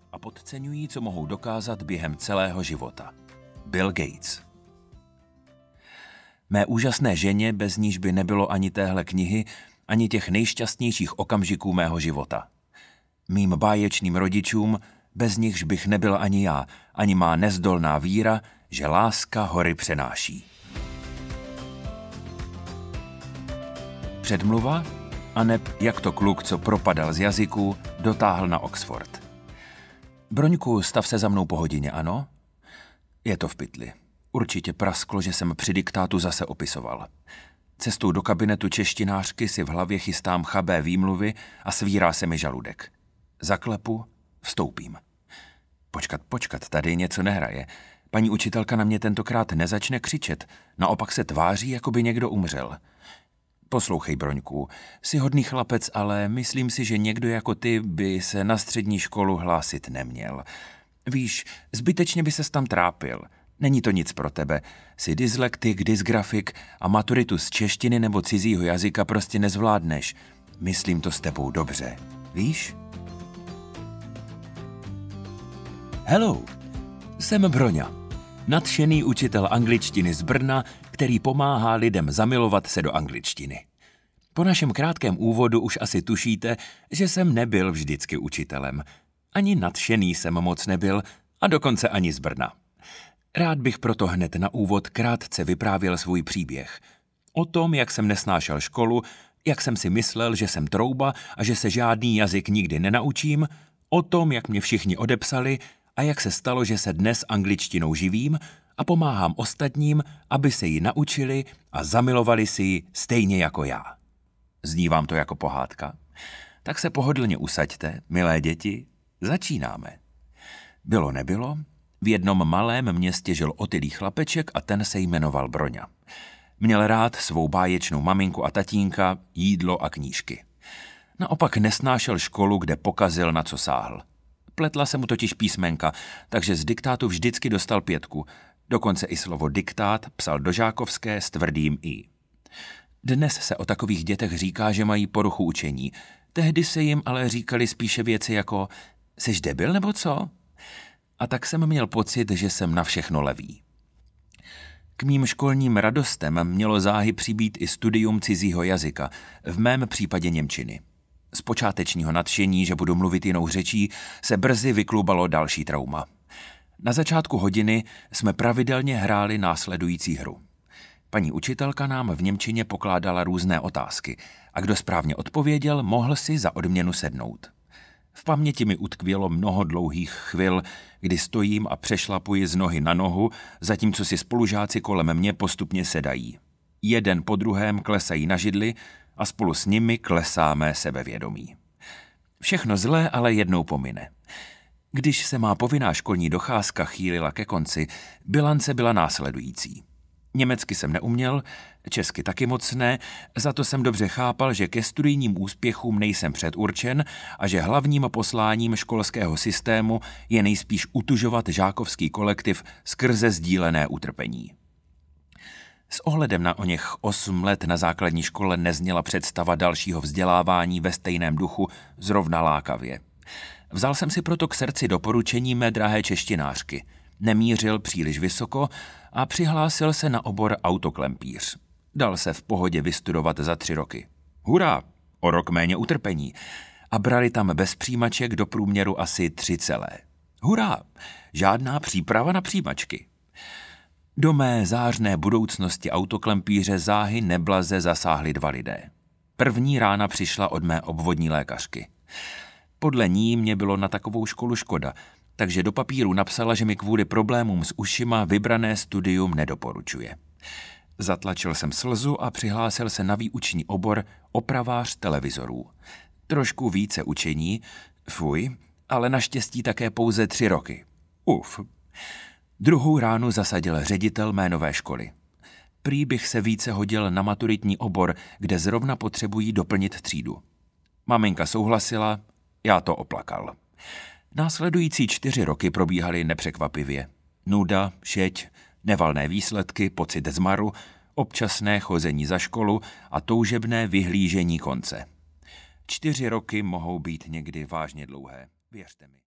a podceňují, co mohou dokázat během celého života. Bill Gates. Mé úžasné ženě, bez níž by nebylo ani téhle knihy, ani těch nejšťastnějších okamžiků mého života. Mým báječným rodičům, bez nichž bych nebyl ani já, ani má nezdolná víra, že láska hory přenáší. Předmluva, aneb jak to kluk, co propadal z jazyku, dotáhl na Oxford. Broňku, stav se za mnou po hodině, ano? Je to v pytli. Určitě prasklo, že jsem při diktátu zase opisoval. Cestou do kabinetu češtinářky si v hlavě chystám chabé výmluvy a svírá se mi žaludek. Zaklepu, vstoupím. Počkat, tady něco nehraje. Paní učitelka na mě tentokrát nezačne křičet, naopak se tváří, jako by někdo umřel. Poslouchej, Broňku, jsi hodný chlapec, ale myslím si, že někdo jako ty by se na střední školu hlásit neměl. Víš, zbytečně by ses tam trápil. Není to nic pro tebe. Jsi dyslektik, dysgrafik a maturitu z češtiny nebo cizího jazyka prostě nezvládneš. Myslím to s tebou dobře. Víš? Hello, jsem Broňa, nadšený učitel angličtiny z Brna, který pomáhá lidem zamilovat se do angličtiny. Po našem krátkém úvodu už asi tušíte, že jsem nebyl vždycky učitelem. Ani nadšený jsem moc nebyl a dokonce ani z Brna. Rád bych proto hned na úvod krátce vyprávěl svůj příběh. O tom, jak jsem nesnášel školu, jak jsem si myslel, že jsem trouba a že se žádný jazyk nikdy nenaučím, o tom, jak mě všichni odepsali a jak se stalo, že se dnes angličtinou živím a pomáhám ostatním, aby se ji naučili a zamilovali si ji stejně jako já. Zní vám to jako pohádka? Tak se pohodlně usaďte, milé děti, začínáme. Bylo nebylo, v jednom malém městě žil otylý chlapeček a ten se jmenoval Broňa. Měl rád svou báječnou maminku a tatínka, jídlo a knížky. Naopak nesnášel školu, kde pokazil, na co sáhl. Pletla se mu totiž písmenka, takže z diktátu vždycky dostal 5. Dokonce i slovo diktát psal do žákovské s tvrdým i. Dnes se o takových dětech říká, že mají poruchu učení. Tehdy se jim ale říkali spíše věci jako "Seš debil nebo co?" A tak jsem měl pocit, že jsem na všechno levý. K mým školním radostem mělo záhy přibýt i studium cizího jazyka, v mém případě němčiny. Z počátečního nadšení, že budu mluvit jinou řečí, se brzy vyklubalo další trauma. Na začátku hodiny jsme pravidelně hráli následující hru. Paní učitelka nám v němčině pokládala různé otázky a kdo správně odpověděl, mohl si za odměnu sednout. V paměti mi utkvělo mnoho dlouhých chvil, kdy stojím a přešlapuji z nohy na nohu, zatímco si spolužáci kolem mě postupně sedají. Jeden po druhém klesají na židli a spolu s nimi klesá mé sebevědomí. Všechno zlé ale jednou pomine. Když se má povinná školní docházka chýlila ke konci, bilance byla následující. Německy jsem neuměl, česky taky moc ne, za to jsem dobře chápal, že ke studijním úspěchům nejsem předurčen a že hlavním posláním školského systému je nejspíš utužovat žákovský kolektiv skrze sdílené utrpení. S ohledem na oněch 8 let na základní škole nezněla představa dalšího vzdělávání ve stejném duchu zrovna lákavě. Vzal jsem si proto k srdci doporučení mé drahé češtinářky. Nemířil příliš vysoko a přihlásil se na obor autoklempíř. Dal se v pohodě vystudovat za 3 roky. Hurá, o rok méně utrpení. A brali tam bez přijímaček do průměru asi 3 celé. Hurá, žádná příprava na přijímačky. Do mé zářné budoucnosti autoklempíře záhy neblaze zasáhli 2 lidé. První rána přišla od mé obvodní lékařky. Podle ní mě bylo na takovou školu škoda, takže do papíru napsala, že mi kvůli problémům s ušima vybrané studium nedoporučuje. Zatlačil jsem slzu a přihlásil se na výuční obor opravář televizorů. Trošku více učení, fuj, ale naštěstí také pouze 3 roky. Uf. Druhou ránu zasadil ředitel mé nové školy. Prý bych se více hodil na maturitní obor, kde zrovna potřebují doplnit třídu. Maminka souhlasila, já to oplakal. Následující 4 roky probíhaly nepřekvapivě. Nuda, šeť, nevalné výsledky, pocit zmaru, občasné chození za školu a toužebné vyhlížení konce. 4 roky mohou být někdy vážně dlouhé, věřte mi.